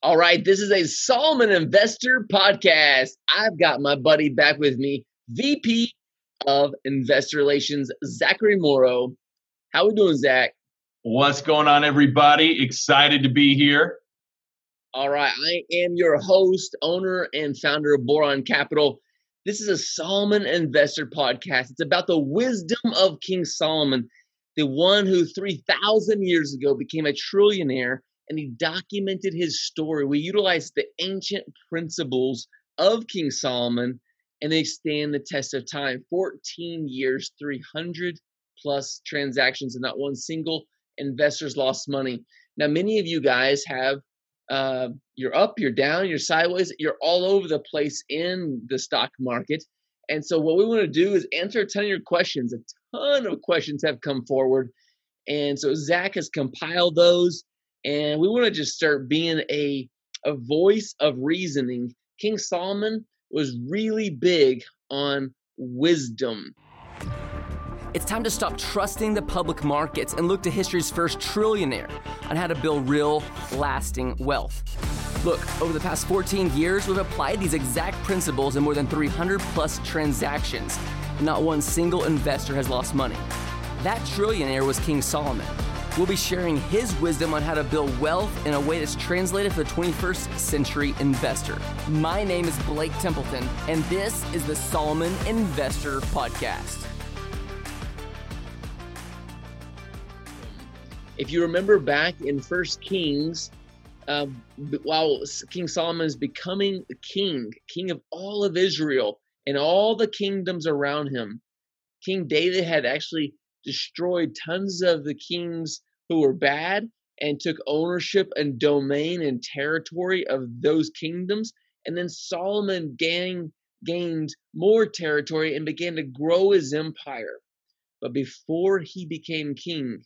All right, this is a Solomon Investor podcast. I've got my buddy back with me, VP of Investor Relations, Zachary Morrow. How we doing, Zach? What's going on, everybody? Excited to be here. All right, I am your host, owner, and founder of Boron Capital. This is a Solomon Investor podcast. It's about the wisdom of King Solomon, the one who 3,000 years ago became a trillionaire, and he documented his story. We utilize the ancient principles of King Solomon, and they stand the test of time. 14 years, 300 plus transactions, and not one single investor's lost money. Now, many of you guys have, you're up, you're down, you're sideways, you're all over the place in the stock market. And so what we want to do is answer a ton of your questions. A ton of questions have come forward. And so Zach has compiled those. And we want to just start being a voice of reasoning. King Solomon was really big on wisdom. It's time to stop trusting the public markets and look to history's first trillionaire on how to build real, lasting wealth. Look, over the past 14 years, we've applied these exact principles in more than 300 plus transactions. Not one single investor has lost money. That trillionaire was King Solomon. We'll be sharing his wisdom on how to build wealth in a way that's translated for the 21st century investor. My name is Blake Templeton, and this is the Solomon Investor Podcast. If you remember back in 1 Kings, while King Solomon is becoming king of all of Israel and all the kingdoms around him, King David had actually destroyed tons of the kings who were bad and took ownership and domain and territory of those kingdoms. And then Solomon gained more territory and began to grow his empire. But before he became king,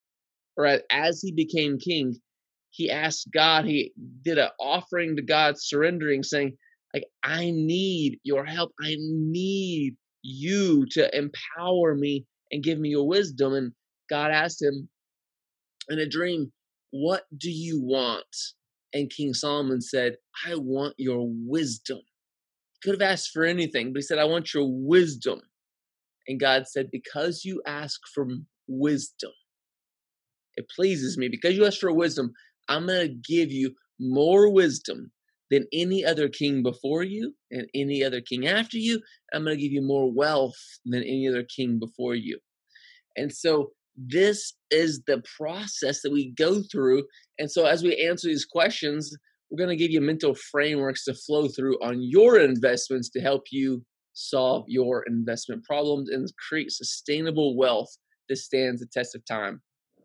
or as he became king, he asked God, he did an offering to God, surrendering, saying, like, I need your help. I need you to empower me and give me your wisdom. And God asked him in a dream, what do you want? And King Solomon said, I want your wisdom. He could have asked for anything, but he said, I want your wisdom. And God said, because you ask for wisdom, it pleases me. Because you ask for wisdom, I'm going to give you more wisdom than any other king before you and any other king after you. I'm going to give you more wealth than any other king before you. And so this is the process that we go through. And so as we answer these questions, we're going to give you mental frameworks to flow through on your investments to help you solve your investment problems and create sustainable wealth that stands the test of time.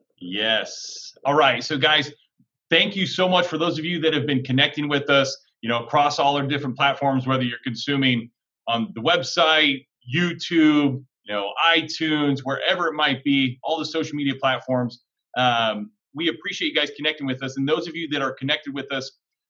Yes. All right. So guys, thank you so much for those of you that have been connecting with us, across all our different platforms, whether you're consuming on the website, YouTube, iTunes, wherever it might be, all the social media platforms. We appreciate you guys connecting with us. And those of you that are connected with us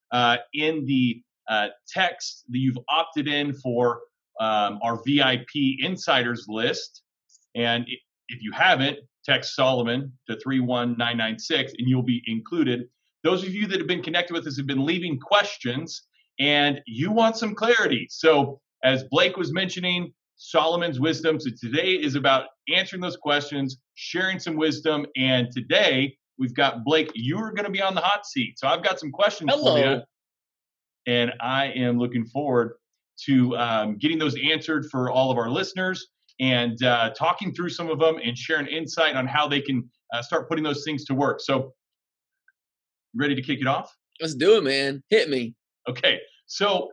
in the text that you've opted in for our VIP insiders list. And if you haven't, text Solomon to 31996 and you'll be included. Those of you that have been connected with us have been leaving questions and you want some clarity. So as Blake was mentioning, Solomon's wisdom. So today is about answering those questions, sharing some wisdom. And today we've got Blake, you're going to be on the hot seat. So I've got some questions for you. And I am looking forward to getting those answered for all of our listeners and talking through some of them and sharing insight on how they can start putting those things to work. So ready to kick it off? Let's do it, man. Hit me. Okay. So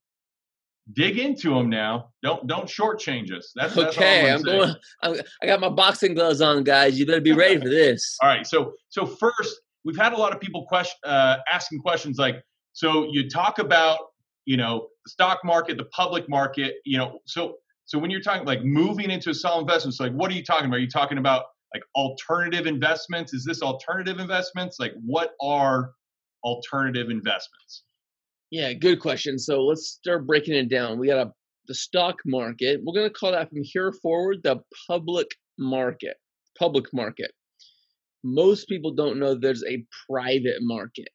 dig into them now. Don't shortchange us. That's okay. I got my boxing gloves on, guys. You better be ready for this. All right. So first, we've had a lot of people asking questions like, so you talk about, the stock market, the public market, so when you're talking like moving into a solid investment, so like, what are you talking about? Are you talking about like alternative investments? Is this alternative investments? Like, what are alternative investments? Yeah, good question. So let's start breaking it down. We got the stock market. We're going to call that from here forward the public market. Public market. Most people don't know there's a private market.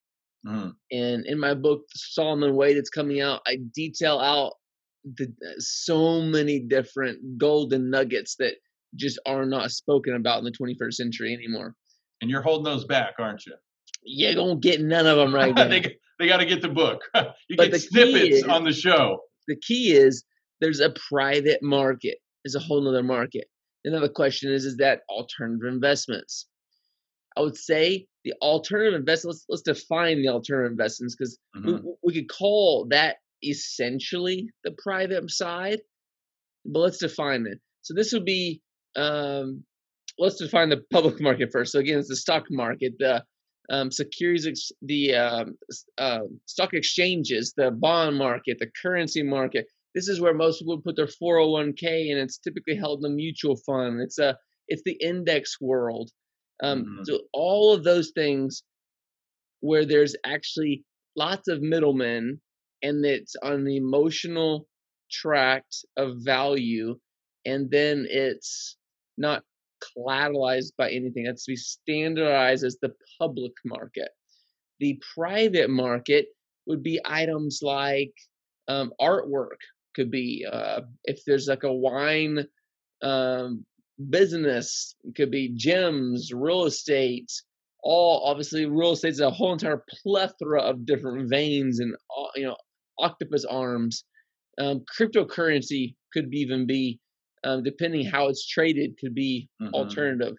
And in my book, Solomon Way, that's coming out, I detail out so many different golden nuggets that just are not spoken about in the 21st century anymore. And you're holding those back, aren't you? You're going to get none of them right now. They got to get the book. You get snippets on the show. The key is there's a private market. There's a whole nother market. Another question is that alternative investments? I would say the alternative investments, let's define the alternative investments, because we could call that essentially the private side, but let's define it. So this would be, let's define the public market first. So again, it's the stock market, the securities, the stock exchanges, the bond market, the currency market. This is where most people put their 401k, and it's typically held in a mutual fund. It's the index world. So all of those things where there's actually lots of middlemen, and it's on the emotional tract of value, and then it's not collateralized by anything. That's to be standardized as the public market. The private market would be items like artwork. Could be if there's like a wine business, it could be gyms, real estate. All obviously, real estate is a whole entire plethora of different veins and octopus arms. Cryptocurrency could even be, depending how it's traded, could be alternative.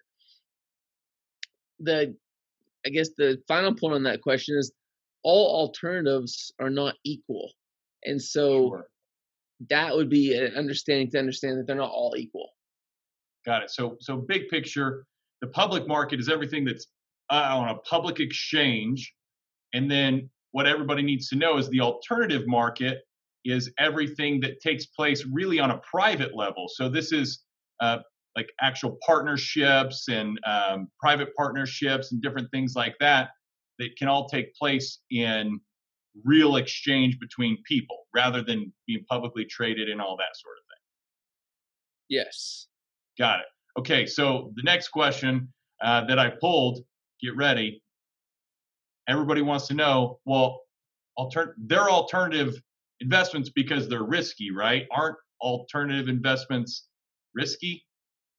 I guess the final point on that question is all alternatives are not equal, and so that would be an understanding to understand that they're not all equal. Got it. So big picture, the public market is everything that's on a public exchange. And then what everybody needs to know is the alternative market is everything that takes place really on a private level. So this is like actual partnerships and private partnerships and different things like that can all take place in real exchange between people rather than being publicly traded and all that sort of thing. Yes. Got it. Okay, so the next question that I pulled, get ready. Everybody wants to know, well, they're alternative investments because they're risky, right? Aren't alternative investments risky?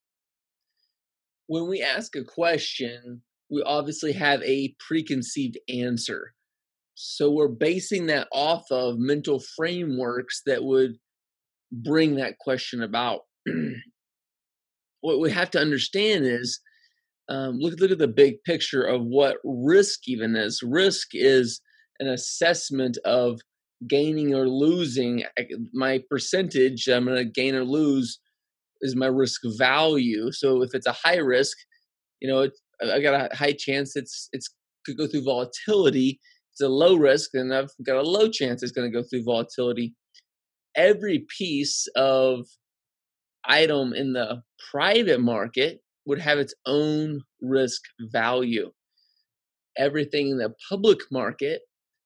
When we ask a question, we obviously have a preconceived answer. So we're basing that off of mental frameworks that would bring that question about. What we have to understand is, look at the big picture of what risk even is. Risk is an assessment of gaining or losing. My percentage I'm going to gain or lose is my risk value. So if it's a high risk, I got a high chance it's could go through volatility. It's a low risk, and I've got a low chance it's going to go through volatility. Every piece of item in the private market would have its own risk value. Everything in the public market,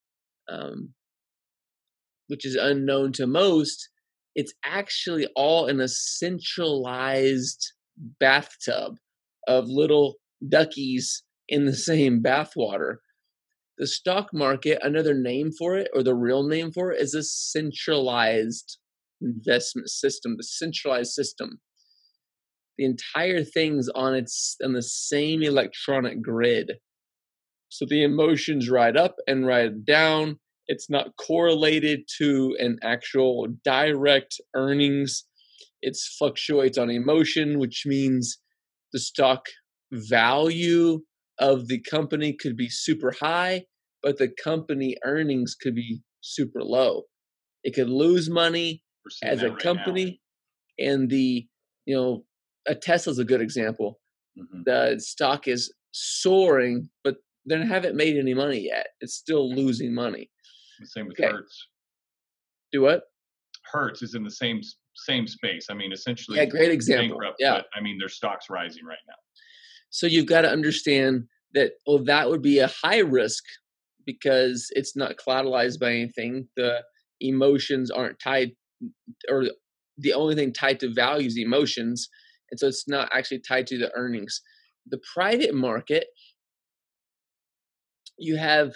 which is unknown to most, it's actually all in a centralized bathtub of little duckies in the same bathwater. The stock market, another name for it, or the real name for it, is a centralized investment system, the centralized system. The entire thing's on the same electronic grid. So the emotions ride up and ride down. It's not correlated to an actual direct earnings. It fluctuates on emotion, which means the stock value of the company could be super high, but the company earnings could be super low. It could lose money as a company, and a Tesla's a good example. The stock is soaring, but they haven't made any money yet. It's still losing money. The same with Hertz. Do what? Hertz is in the same space. I mean, essentially, yeah, great example. Bankrupt, yeah, but, I mean, their stock's rising right now. So you've got to understand that. Well, that would be a high risk because it's not collateralized by anything. The emotions aren't tied, or the only thing tied to value is the emotions, and so it's not actually tied to the earnings. The private market, you have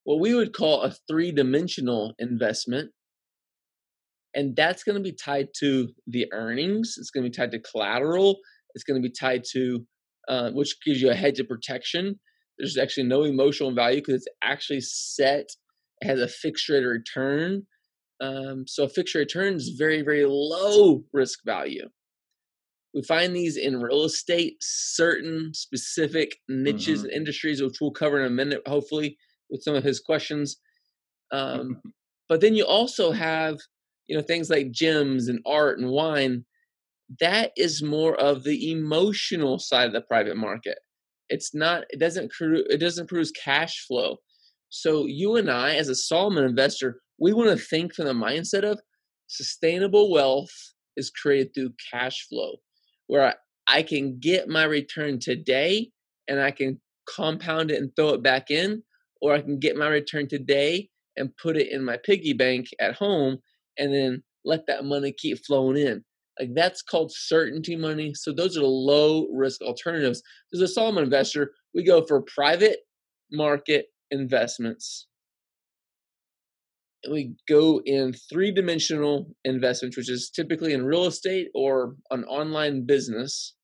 what we would call a three-dimensional investment. And that's going to be tied to the earnings. It's going to be tied to collateral. It's going to be tied to, which gives you a hedge of protection. There's actually no emotional value because it's actually set. It has a fixed rate of return. So a fixed rate return is very, very low risk value. We find these in real estate, certain specific niches and industries, which we'll cover in a minute, hopefully, with some of his questions. But then you also have, things like gyms and art and wine. That is more of the emotional side of the private market. It doesn't produce cash flow. So you and I, as a Solomon investor, we want to think from the mindset of sustainable wealth is created through cash flow, where I can get my return today and I can compound it and throw it back in, or I can get my return today and put it in my piggy bank at home and then let that money keep flowing in. Like, that's called certainty money. So those are the low risk alternatives. As a Solomon investor, we go for private market investments. And we go in three-dimensional investments, which is typically in real estate or an online business,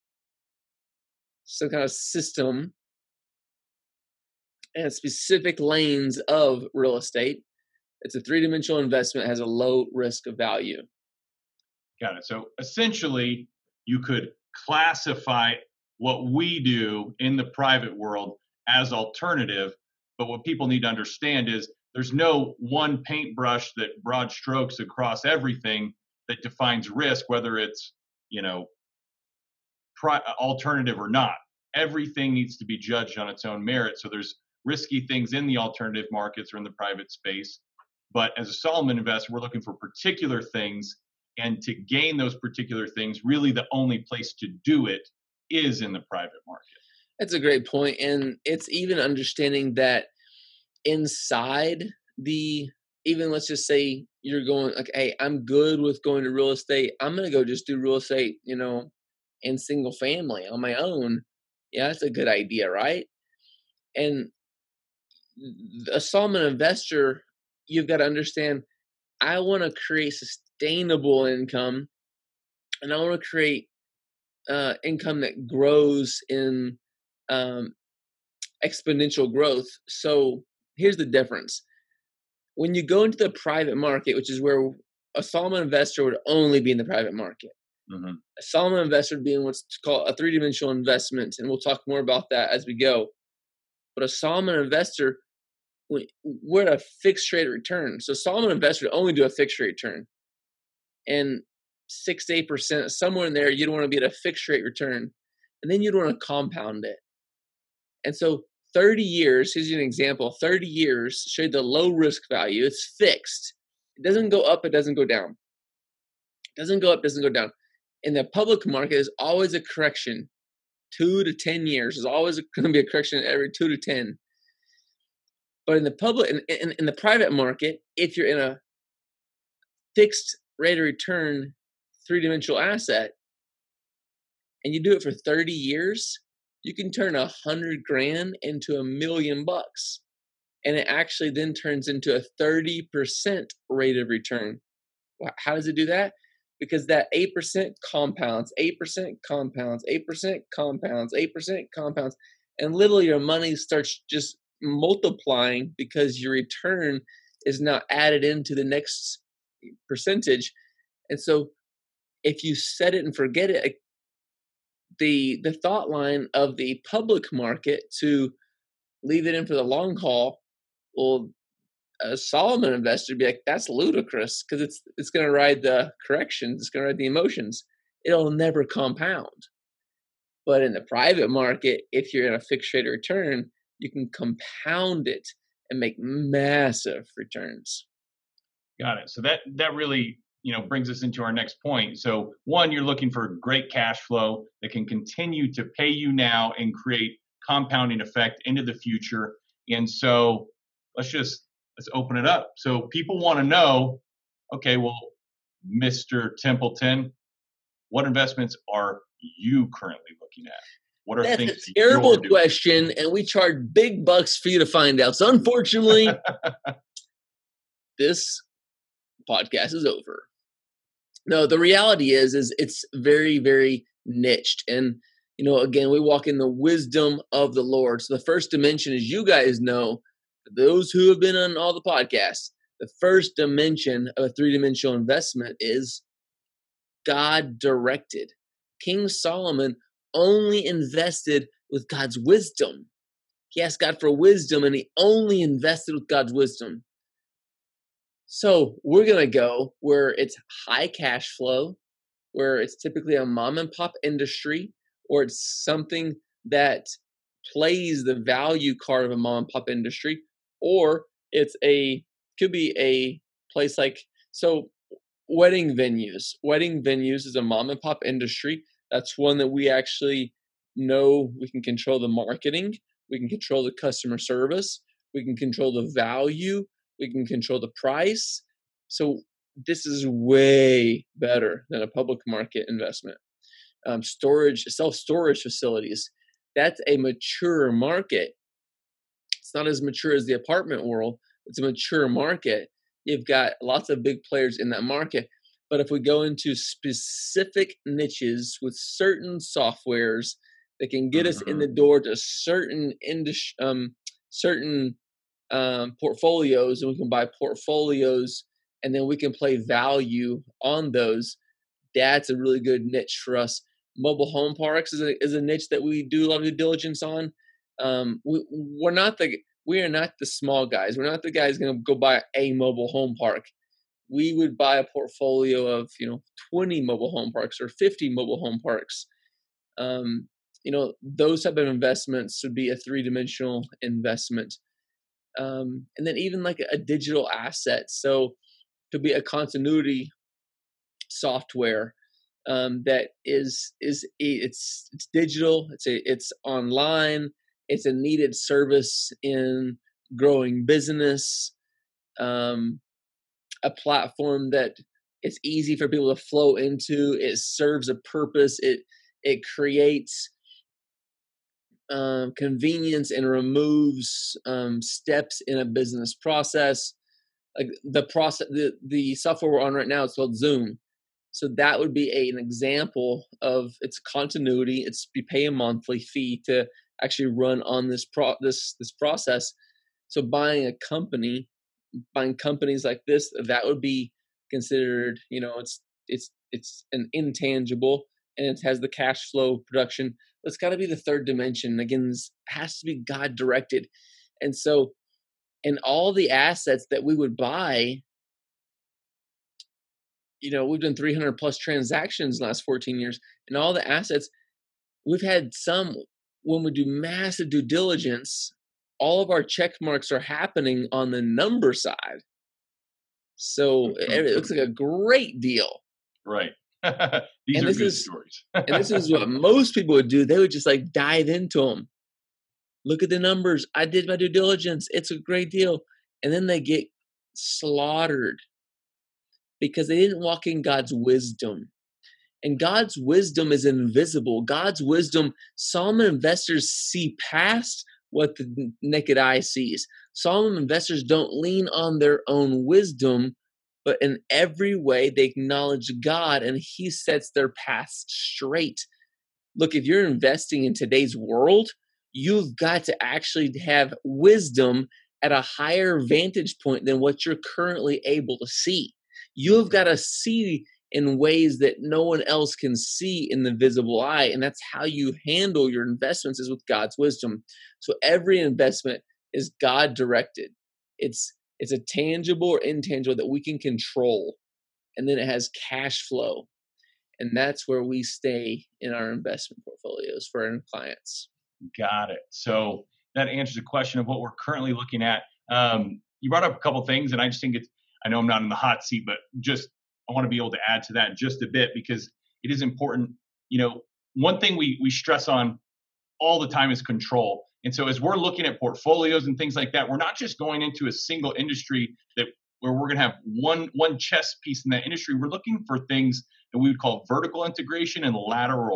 some kind of system, and specific lanes of real estate. It's a three-dimensional investment, has a low risk of value. Got it. So essentially, you could classify what we do in the private world as alternative, but what people need to understand is there's no one paintbrush that broad strokes across everything that defines risk, whether it's, alternative or not. Everything needs to be judged on its own merit. So there's risky things in the alternative markets or in the private space. But as a Solomon investor, we're looking for particular things. And to gain those particular things, really the only place to do it is in the private market. That's a great point. And it's even understanding that inside let's just say you're going, like, hey, I'm good with going to real estate. I'm going to go just do real estate, in single family on my own. Yeah, that's a good idea, right? And a Solomon investor, you've got to understand, I want to create sustainable income, and I want to create income that grows in exponential growth. So here's the difference. When you go into the private market, which is where a Solomon investor would only be in the private market. A Solomon investor would be in what's called a three-dimensional investment, and we'll talk more about that as we go. But a Solomon investor, we're at a fixed rate of return. So Solomon investor would only do a fixed rate return. And 6 to 8%, somewhere in there, you'd want to be at a fixed rate return. And then you'd want to compound it. And so 30 years, here's an example, 30 years, show you the low risk value. It's fixed. It doesn't go up, it doesn't go down. It doesn't go up, doesn't go down. In the public market, there's always a correction. 2 to 10 years. There's always going to be a correction every 2 to 10. But in the public, in the private market, if you're in a fixed rate of return, three-dimensional asset, and you do it for 30 years, you can turn $100,000 into $1 million, and it actually then turns into a 30% rate of return. How does it do that? Because that 8% compounds, 8% compounds, 8% compounds, 8% compounds, and literally your money starts just multiplying because your return is now added into the next percentage. And so if you set it and forget it, the thought line of the public market to leave it in for the long haul, well, a Solomon investor would be like, that's ludicrous, because it's going to ride the corrections, it's going to ride the emotions. It'll never compound. But in the private market, if you're in a fixed rate of return, you can compound it and make massive returns. Got it. So that really, brings us into our next point. So one, you're looking for great cash flow that can continue to pay you now and create compounding effect into the future. And so let's open it up. So people want to know, okay, well, Mr. Templeton, what investments are you currently looking at? What are That's things a terrible you're doing? question, and we charge big bucks for you to find out. So unfortunately, this podcast is over. No, the reality is it's very, very niched. And, again, we walk in the wisdom of the Lord. So the first dimension, as you guys know, for those who have been on all the podcasts, the first dimension of a three-dimensional investment is God directed. King Solomon only invested with God's wisdom. He asked God for wisdom, and he only invested with God's wisdom. So we're going to go where it's high cash flow, where it's typically a mom and pop industry, or it's something that plays the value card of a mom and pop industry, or could be a place like, so wedding venues. Wedding venues is a mom and pop industry. That's one that we actually know we can control the marketing, we can control the customer service, we can control the value, we can control the price. So this is way better than a public market investment. Self-storage facilities, that's a mature market. It's not as mature as the apartment world. It's a mature market. You've got lots of big players in that market. But if we go into specific niches with certain softwares that can get us in the door to certain portfolios, and we can buy portfolios, and then we can play value on those, that's a really good niche for us. Mobile home parks is a niche that we do a lot of due diligence on. We are not the small guys. We're not the guys going to go buy a mobile home park. We would buy a portfolio of 20 mobile home parks or 50 mobile home parks. Those type of investments would be a three-dimensional investment. And then even like a digital asset. So it could be a continuity software that is it's digital. It's online. It's a needed service in growing business. A platform that it's easy for people to flow into. It serves a purpose. It creates convenience and removes steps in a business process. Like the software we're on right now is called Zoom. So that would be an example of its continuity. You pay a monthly fee to actually run on this process. So buying companies like this, that would be considered, it's an intangible, and it has the cash flow production. It's got to be the third dimension. Again, this has to be God directed. And so, in all the assets that we would buy, we've done 300 plus transactions in the last 14 years, and all the assets, we've had some, when we do massive due diligence, all of our check marks are happening on the number side. So it looks like a great deal. Right. These are good stories. And this is what most people would do. They would just like dive into them. Look at the numbers. I did my due diligence. It's a great deal. And then they get slaughtered because they didn't walk in God's wisdom. And God's wisdom is invisible. God's wisdom, Solomon investors see past what the naked eye sees. Solomon investors don't lean on their own wisdom, but in every way they acknowledge God, and He sets their paths straight. Look, if you're investing in today's world, you've got to actually have wisdom at a higher vantage point than what you're currently able to see. You've got to see in ways that no one else can see in the visible eye. And that's how you handle your investments, is with God's wisdom. So every investment is God directed. It's a tangible or intangible that we can control. And then it has cash flow. And that's where we stay in our investment portfolios for our clients. Got it. So that answers the question of what we're currently looking at. You brought up a couple things, and I just think I know I'm not in the hot seat, but I want to be able to add to that just a bit, because it is important. One thing we stress on all the time is control. And so as we're looking at portfolios and things like that, we're not just going into a single industry where we're going to have one chess piece in that industry. We're looking for things that we would call vertical integration and lateral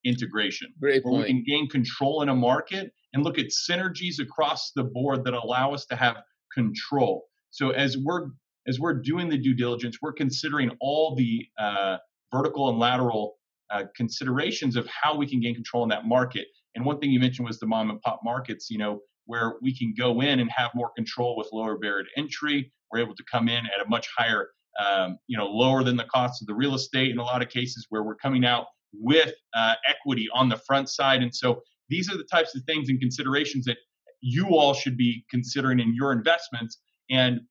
integration, Great where we point. can gain control in a market and look at synergies across the board that allow us to have control. So as we're doing the due diligence, we're considering all the vertical and lateral considerations of how we can gain control in that market. And one thing you mentioned was the mom and pop markets, where we can go in and have more control with lower barrier to entry. We're able to come in at a much higher, lower than the cost of the real estate in a lot of cases, where we're coming out with equity on the front side. And so these are the types of things and considerations that you all should be considering in your investments. And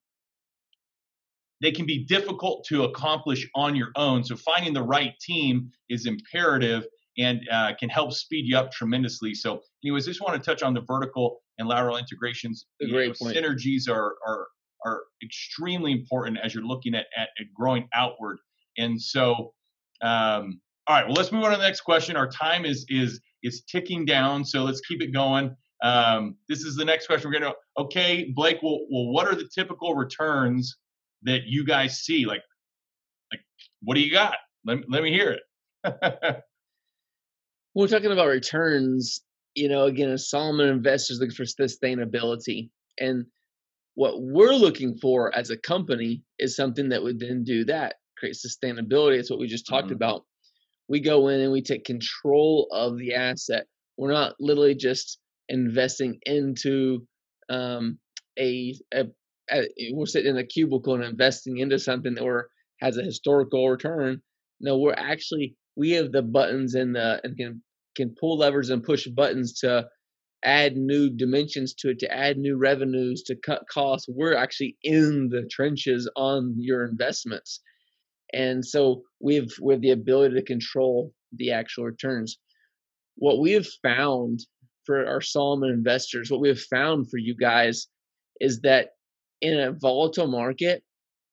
they can be difficult to accomplish on your own. So finding the right team is imperative and can help speed you up tremendously. So anyways, I just want to touch on the vertical and lateral integrations. Great point. Synergies are extremely important as you're looking at growing outward. And so, all right, well, let's move on to the next question. Our time is ticking down, so let's keep it going. This is the next question. We're going to, okay, Blake, well, what are the typical returns that you guys see? Like what do you got? Let me hear it. When we're talking about returns, again, as Solomon investors looking for sustainability, and what we're looking for as a company is something that would then do that, create sustainability. It's what we just talked about. We go in and we take control of the asset. We're not literally just investing into we're sitting in a cubicle and investing into something that has a historical return. No, we have the buttons and can pull levers and push buttons to add new dimensions to it, to add new revenues, to cut costs. We're actually in the trenches on your investments. And so we have the ability to control the actual returns. What we have found for our Solomon investors, what we have found for you guys is that in a volatile market,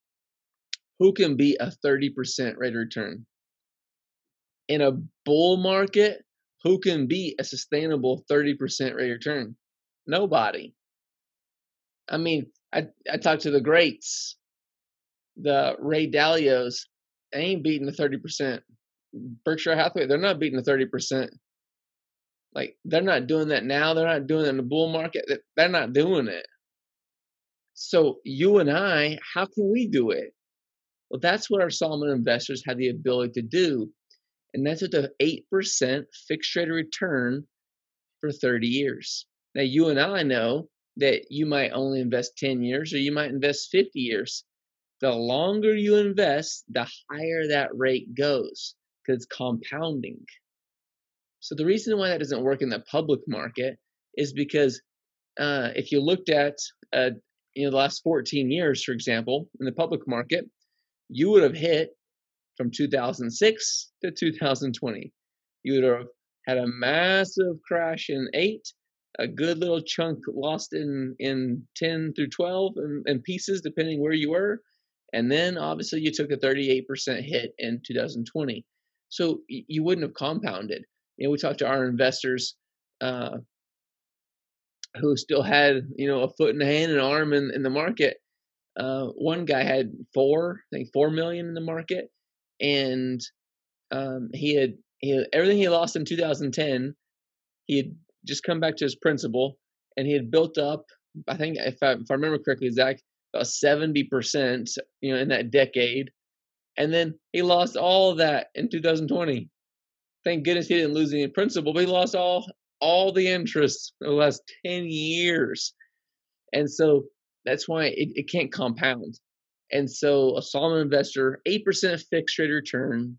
who can beat a 30% rate of return? In a bull market, who can beat a sustainable 30% rate of return? Nobody. I mean, I talked to the greats, the Ray Dalios. They ain't beating the 30%. Berkshire Hathaway, they're not beating the 30%. Like, they're not doing that now. They're not doing it in the bull market. They're not doing it. So you and I, how can we do it? Well, that's what our Solomon investors have the ability to do. And that's at the 8% fixed rate of return for 30 years. Now, you and I know that you might only invest 10 years or you might invest 50 years. The longer you invest, the higher that rate goes because it's compounding. So the reason why that doesn't work in the public market is because if you looked at the last 14 years, for example, in the public market, you would have hit from 2006 to 2020. You would have had a massive crash in 8, a good little chunk lost in 10 through 12 in pieces, depending where you were. And then obviously you took a 38% hit in 2020. So you wouldn't have compounded. We talked to our investors who still had, a foot in the hand and an arm in the market. One guy had 4 million in the market, and he had everything he lost in 2010. He had just come back to his principal, and he had built up, I think, if I remember correctly, Zach, about 70%, in that decade, and then he lost all of that in 2020. Thank goodness he didn't lose any principal, but he lost all the interest in the last 10 years. And so that's why it can't compound. And so a Solomon investor, 8% fixed rate return,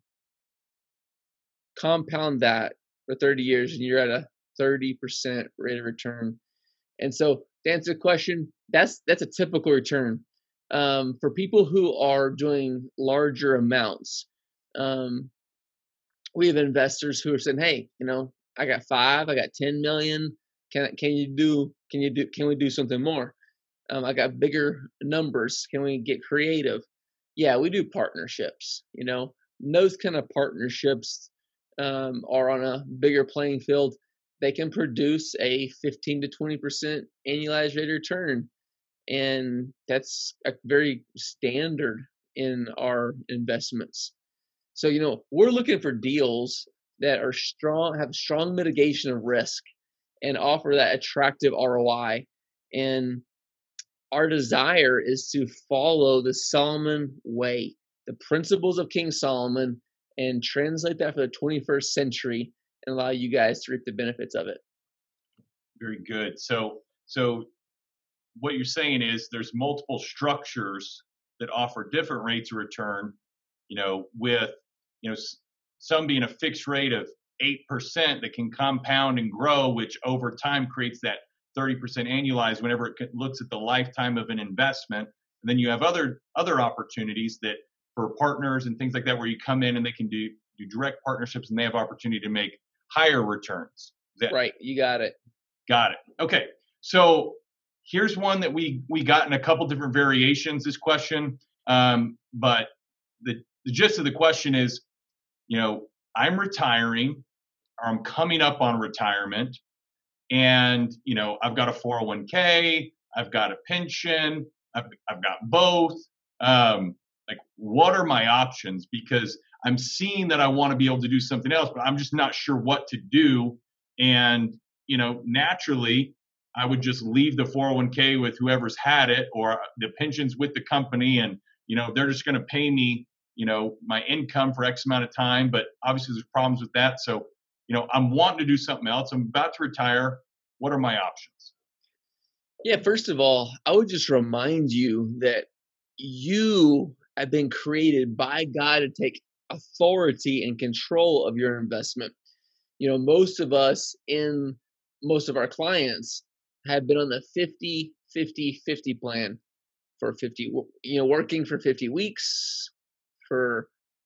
compound that for 30 years, and you're at a 30% rate of return. And so to answer the question, that's a typical return. For people who are doing larger amounts, we have investors who are saying, hey, I got 5, I got 10 million. Can we do something more? I got bigger numbers. Can we get creative? Yeah, we do partnerships. Those kind of partnerships are on a bigger playing field. They can produce a 15 to 20% annualized rate of return, and that's a very standard in our investments. So we're looking for deals that are strong, have strong mitigation of risk, and offer that attractive ROI. And our desire is to follow the Solomon way, the principles of King Solomon, and translate that for the 21st century and allow you guys to reap the benefits of it. Very good. So what you're saying is there's multiple structures that offer different rates of return, with, some being a fixed rate of 8% that can compound and grow, which over time creates that 30% annualized whenever it looks at the lifetime of an investment. And then you have other opportunities that for partners and things like that, where you come in and they can do direct partnerships and they have opportunity to make higher returns. Right. You got it. Got it. Okay. So here's one that we got in a couple different variations, this question. But the gist of the question is, I'm retiring, or I'm coming up on retirement, and, I've got a 401k, I've got a pension, I've got both. What are my options? Because I'm seeing that I want to be able to do something else, but I'm just not sure what to do. And, naturally, I would just leave the 401k with whoever's had it, or the pensions with the company, and they're just going to pay me my income for X amount of time. But obviously there's problems with that. So I'm wanting to do something else. I'm about to retire. What are my options? Yeah, first of all, I would just remind you that you have been created by God to take authority and control of your investment. Most of us in most of our clients have been on the 50-50-50 plan for 50, working for 50 weeks, for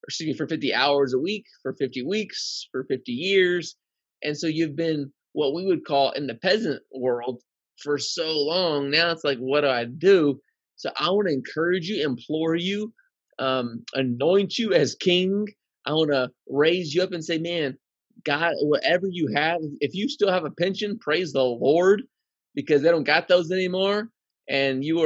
50 hours a week, for 50 weeks, for 50 years. And so you've been what we would call in the peasant world for so long. Now it's like, what do I do? So I want to encourage you, implore you, anoint you as king. I want to raise you up and say, man, God, whatever you have, if you still have a pension, praise the Lord, because they don't got those anymore. And you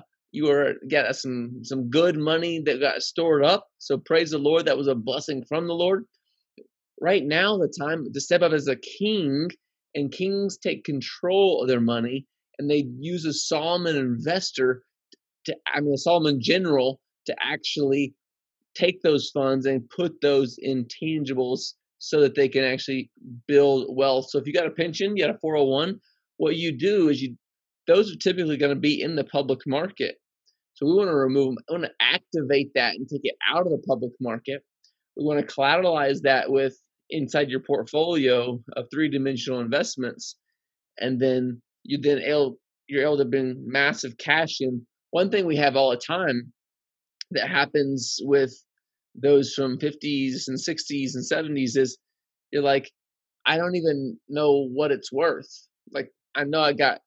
got some good money that got stored up. So praise the Lord. That was a blessing from the Lord. Right now, the time to step up as a king, and kings take control of their money, and they use a Solomon investor, a Solomon general, to actually take those funds and put those in tangibles so that they can actually build wealth. So if you got a pension, you got a 401, what you do is those are typically going to be in the public market. So we want to remove them. I want to activate that and take it out of the public market. We want to collateralize that with inside your portfolio of three-dimensional investments. And then you're able to bring massive cash in. One thing we have all the time that happens with those from 50s and 60s and 70s is you're like, I don't even know what it's worth. Like, I know I got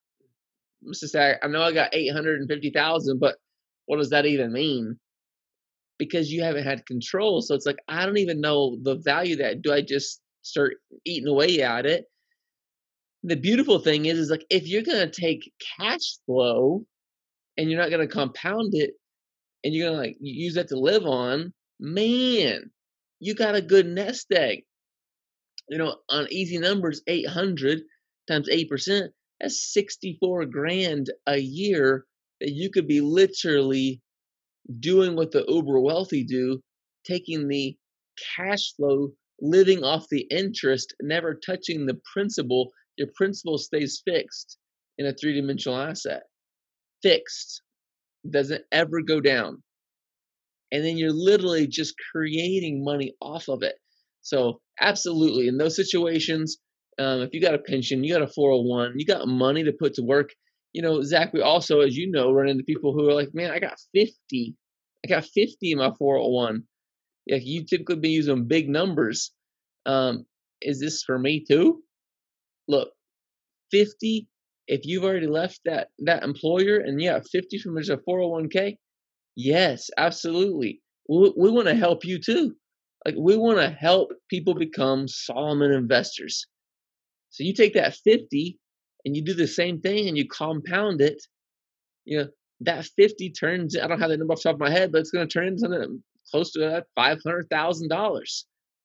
850,000, but what does that even mean? Because you haven't had control. So it's like, I don't even know the value of that. Do I just start eating away at it? The beautiful thing is like, if you're going to take cash flow and you're not going to compound it and you're going to use that to live on, man, you got a good nest egg. On easy numbers, 800 times 8%, that's 64 grand a year that you could be literally doing what the uber wealthy do, taking the cash flow, living off the interest, never touching the principal. Your principal stays fixed in a three-dimensional asset. Fixed. Doesn't ever go down. And then you're literally just creating money off of it. So absolutely, in those situations, if you got a pension, you got a 401, you got money to put to work. Zach, we also, as you know, run into people who are like, man, I got 50 in my 401. Like, you typically be using big numbers. Is this for me too? Look, 50, if you've already left that employer and you have 50 from a 401k, yes, absolutely. We want to help you too. Like, we want to help people become Solomon investors. So you take that 50 and you do the same thing and you compound it, that 50 turns, I don't have the number off the top of my head, but it's going to turn into something close to $500,000.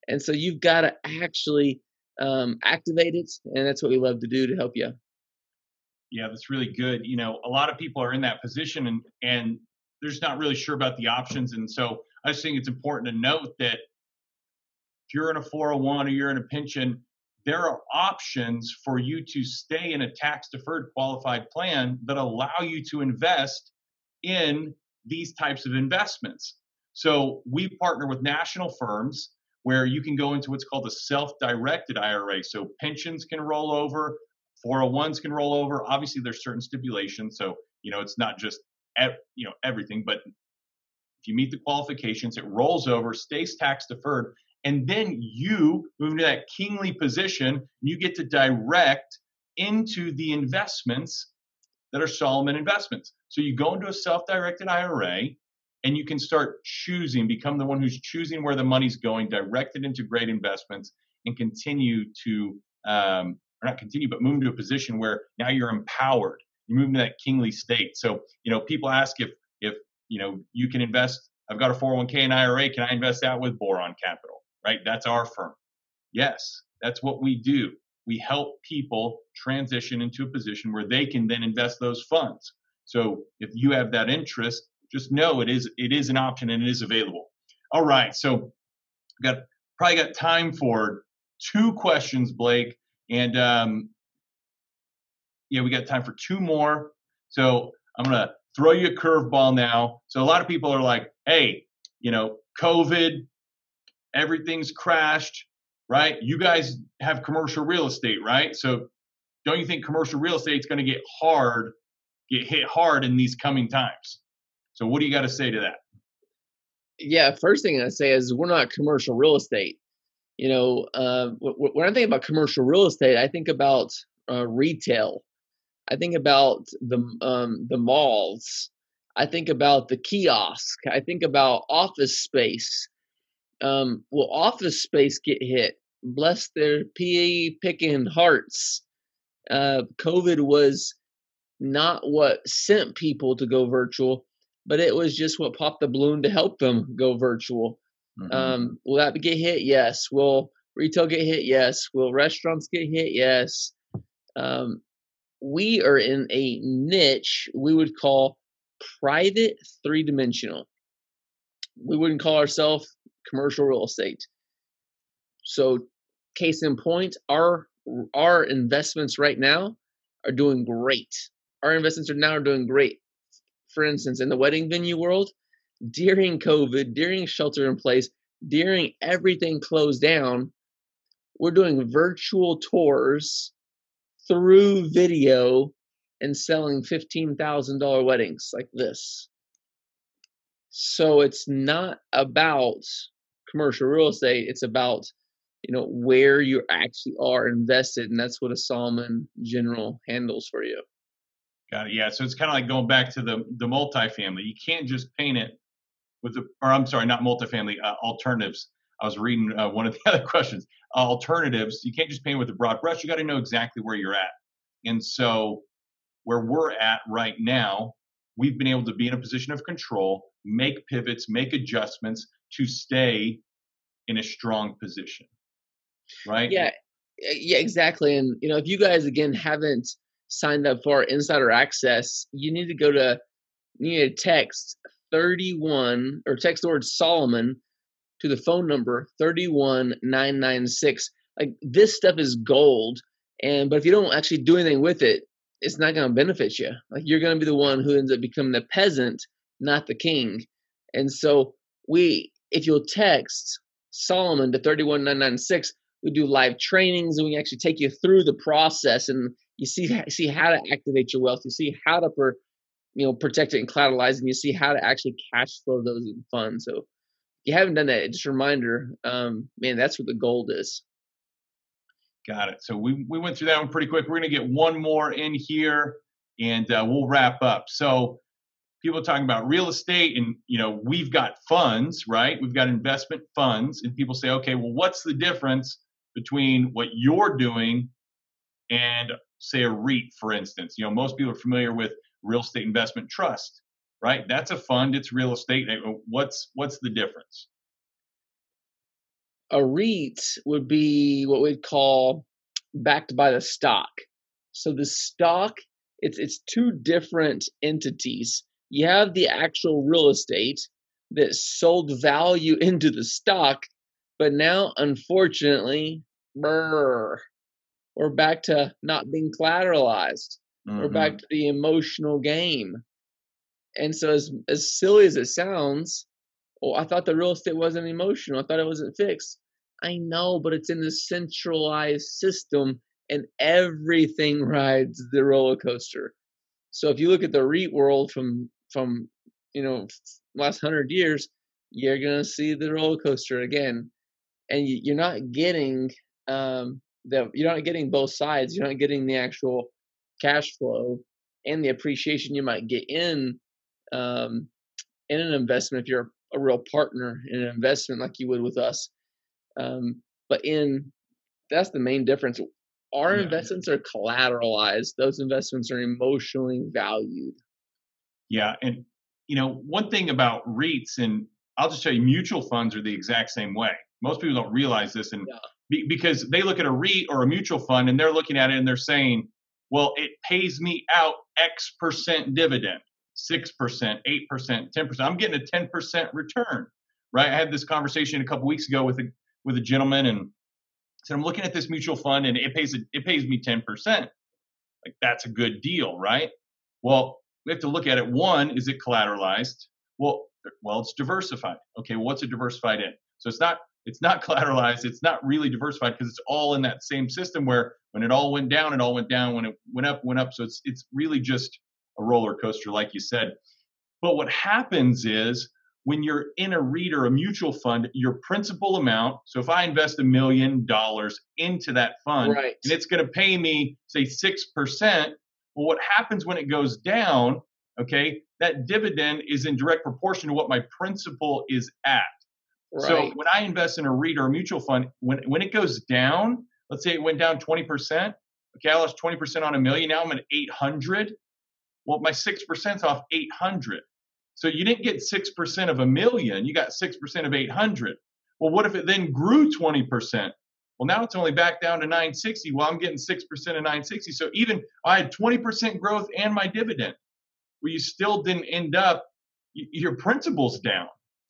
And so you've got to actually activate it. And that's what we love to do to help you. Yeah, that's really good. A lot of people are in that position and they're just not really sure about the options. And so I just think it's important to note that if you're in a 401 or you're in a pension, there are options for you to stay in a tax deferred qualified plan that allow you to invest in these types of investments. So we partner with national firms where you can go into what's called a self-directed IRA. So pensions can roll over, 401s can roll over. Obviously, there's certain stipulations. So, it's not just, everything, but if you meet the qualifications, it rolls over, stays tax deferred, and then you move into that kingly position. You get to direct into the investments that are Solomon investments. So you go into a self-directed IRA and you can start become the one who's choosing where the money's going, direct it into great investments, and continue to, or not continue, but move into a position where now you're empowered. You move into that kingly state. So, people ask if you can invest. I've got a 401k and IRA. Can I invest that with Boron Capital? Right? That's our firm. Yes, that's what we do. We help people transition into a position where they can then invest those funds. So if you have that interest, just know it is an option and it is available. All right. So probably got time for 2 questions, Blake. And we got time for 2 more. So I'm going to throw you a curveball now. So a lot of people are like, hey, COVID, everything's crashed, right? You guys have commercial real estate, right? So don't you think commercial real estate is going to get hit hard in these coming times? So what do you got to say to that? Yeah, first thing I say is we're not commercial real estate. When I think about commercial real estate, I think about retail. I think about the malls. I think about the kiosk. I think about office space. Office space get hit. Bless their PA picking hearts. COVID was not what sent people to go virtual, but it was just what popped the balloon to help them go virtual. Mm-hmm. Will that get hit? Yes. Will retail get hit? Yes. Will restaurants get hit? Yes. We are in a niche we would call private 3-dimensional. We wouldn't call ourselves commercial real estate. So case in point, our investments right now are doing great. Our investments are doing great. For instance, in the wedding venue world, during COVID, during shelter in place, during everything closed down, we're doing virtual tours through video and selling $15,000 weddings like this. So it's not about commercial real estate. It's about, where you actually are invested. And that's what a Solomon General handles for you. Got it. Yeah. So it's kind of like going back to the multifamily. You can't just paint it not multifamily, alternatives. I was reading one of the other questions. Alternatives, you can't just paint with a broad brush. You got to know exactly where you're at. And so where we're at right now, we've been able to be in a position of control, make pivots, make adjustments to stay in a strong position. Right? Yeah, exactly. And, if you guys, again, haven't signed up for our insider access, you need to text 31 or text the word Solomon to the phone number 31996. Like, this stuff is gold. But if you don't actually do anything with it, it's not going to benefit you. Like, you're going to be the one who ends up becoming the peasant, not the king. And so if you'll text Solomon to 31996, we do live trainings and we actually take you through the process, and you see how to activate your wealth. You see how to protect it and collateralize, and you see how to actually cash flow those funds. So if you haven't done that, just a reminder, that's what the gold is. Got it. So we went through that one pretty quick. We're going to get one more in here and we'll wrap up. So people are talking about real estate and, we've got funds, right? We've got investment funds, and people say, okay, well, what's the difference between what you're doing and say a REIT, for instance? Most people are familiar with real estate investment trust, right? That's a fund. It's real estate. What's the difference? A REIT would be what we'd call backed by the stock. So the stock, it's two different entities. You have the actual real estate that sold value into the stock, but now unfortunately, we're back to not being collateralized. We're back to the emotional game. And so as silly as it sounds, I thought the real estate wasn't emotional. I thought it wasn't fixed. I know, but it's in the centralized system and everything rides the roller coaster. So if you look at the REIT world from last 100 years, you're going to see the roller coaster again. And you're not getting you're not getting both sides. You're not getting the actual cash flow and the appreciation you might get in an investment if you're a real partner in an investment like you would with us. But that's the main difference. Our investments are collateralized. Those investments are emotionally valued. Yeah. And, one thing about REITs, and I'll just tell you, mutual funds are the exact same way. Most people don't realize this. And because they look at a REIT or a mutual fund and they're looking at it and they're saying, well, it pays me out X% dividend, 6%, 8%, 10%. I'm getting a 10% return, right? I had this conversation a couple weeks ago with a gentleman and said, I'm looking at this mutual fund and it pays me 10%. Like, that's a good deal, right? Well, we have to look at it. One, is it collateralized? Well, it's diversified. Okay, well, what's it diversified in? So it's not collateralized. It's not really diversified because it's all in that same system where when it all went down, it all went down. When it went up. So it's really just a roller coaster, like you said. But what happens is when you're in a REIT or a mutual fund, your principal amount, so if I invest $1 million into that fund, right, and it's going to pay me, say, 6%, well, what happens when it goes down, okay, that dividend is in direct proportion to what my principal is at. Right. So when I invest in a REIT or a mutual fund, when it goes down, let's say it went down 20%, okay, I lost 20% on $1 million, now I'm at 800. Well, my 6% is off 800. So you didn't get 6% of $1 million, you got 6% of 800. Well, what if it then grew 20%? Well, now it's only back down to 960. Well, I'm getting 6% of 960. So even I had 20% growth and my dividend. Well, you still didn't end up, your principal's down.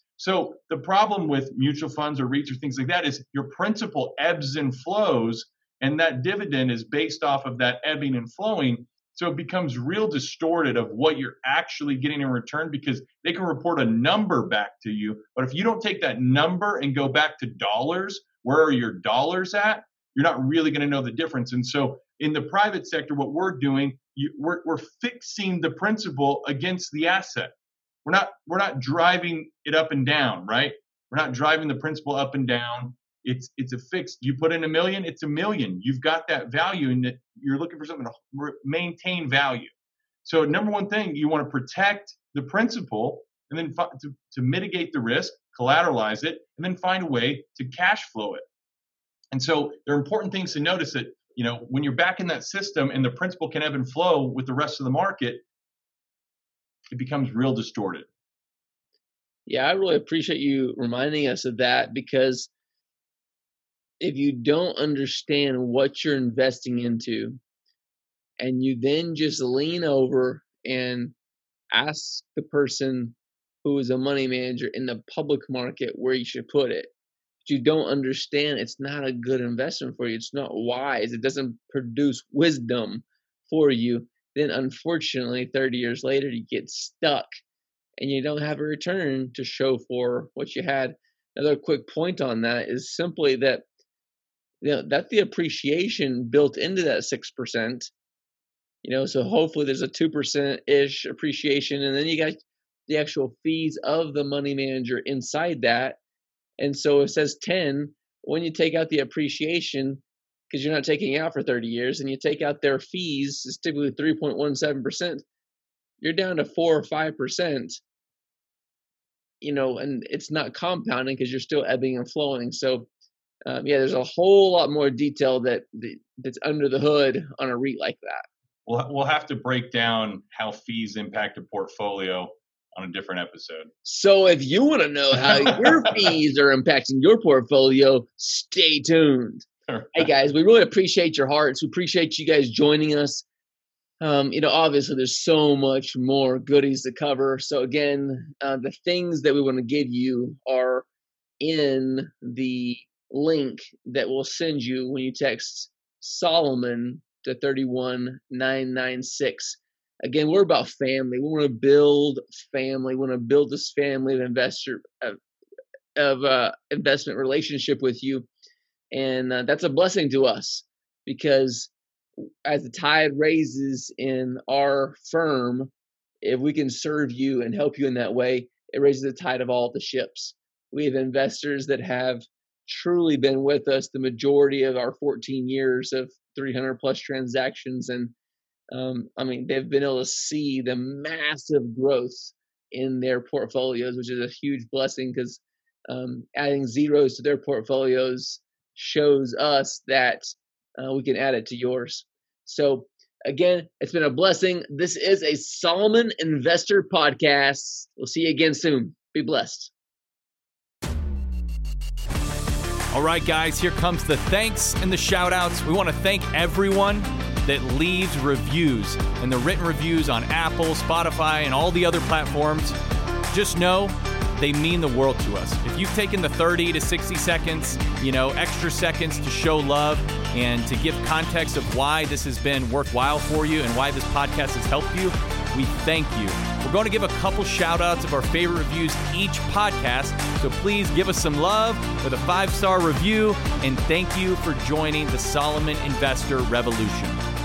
So the problem with mutual funds or REITs or things like that is your principal ebbs and flows, and that dividend is based off of that ebbing and flowing. So it becomes real distorted of what you're actually getting in return because they can report a number back to you. But if you don't take that number and go back to dollars, where are your dollars at? You're not really going to know the difference. And so in the private sector, what we're doing, we're fixing the principal against the asset. We're not driving it up and down, right? We're not driving the principal up and down. It's a fixed. You put in $1 million, it's $1 million. You've got that value, and you're looking for something to maintain value. So number one thing, you want to protect the principal, and then to mitigate the risk, collateralize it, and then find a way to cash flow it. And so there are important things to notice that when you're back in that system and the principal can ebb and flow with the rest of the market, it becomes real distorted. Yeah, I really appreciate you reminding us of that, because if you don't understand what you're investing into and you then just lean over and ask the person who is a money manager in the public market where you should put it, but you don't understand, it's not a good investment for you. It's not wise. It doesn't produce wisdom for you. Then unfortunately, 30 years later, you get stuck and you don't have a return to show for what you had. Another quick point on that is simply that that the appreciation built into that 6%, so hopefully there's a 2%-ish appreciation, and then you got the actual fees of the money manager inside that. And so it says 10, when you take out the appreciation, because you're not taking it out for 30 years, and you take out their fees, it's typically 3.17%, you're down to 4 or 5%, and it's not compounding because you're still ebbing and flowing. So there's a whole lot more detail that's under the hood on a REIT like that. We'll have to break down how fees impact a portfolio on a different episode. So if you want to know how your fees are impacting your portfolio, stay tuned. Hey guys, we really appreciate your hearts. We appreciate you guys joining us. Obviously there's so much more goodies to cover. So again, the things that we want to give you are in the link that we'll send you when you text Solomon to 31996. Again, we're about family. We want to build family. We want to build this family of investment relationship with you. And that's a blessing to us, because as the tide raises in our firm, if we can serve you and help you in that way, it raises the tide of all the ships. We have investors that have truly been with us the majority of our 14 years of 300 plus transactions. And they've been able to see the massive growth in their portfolios, which is a huge blessing, because adding zeros to their portfolios shows us that we can add it to yours. So again, it's been a blessing. This is a Solomon Investor Podcast. We'll see you again soon. Be blessed. All right, guys, here comes the thanks and the shout outs. We want to thank everyone that leaves reviews, and the written reviews on Apple, Spotify, and all the other platforms. Just know they mean the world to us. If you've taken the 30 to 60 seconds, extra seconds to show love and to give context of why this has been worthwhile for you and why this podcast has helped you, we thank you. We're going to give a couple shout outs of our favorite reviews each podcast, so please give us some love with a 5-star review, and thank you for joining the Solomon Investor Revolution.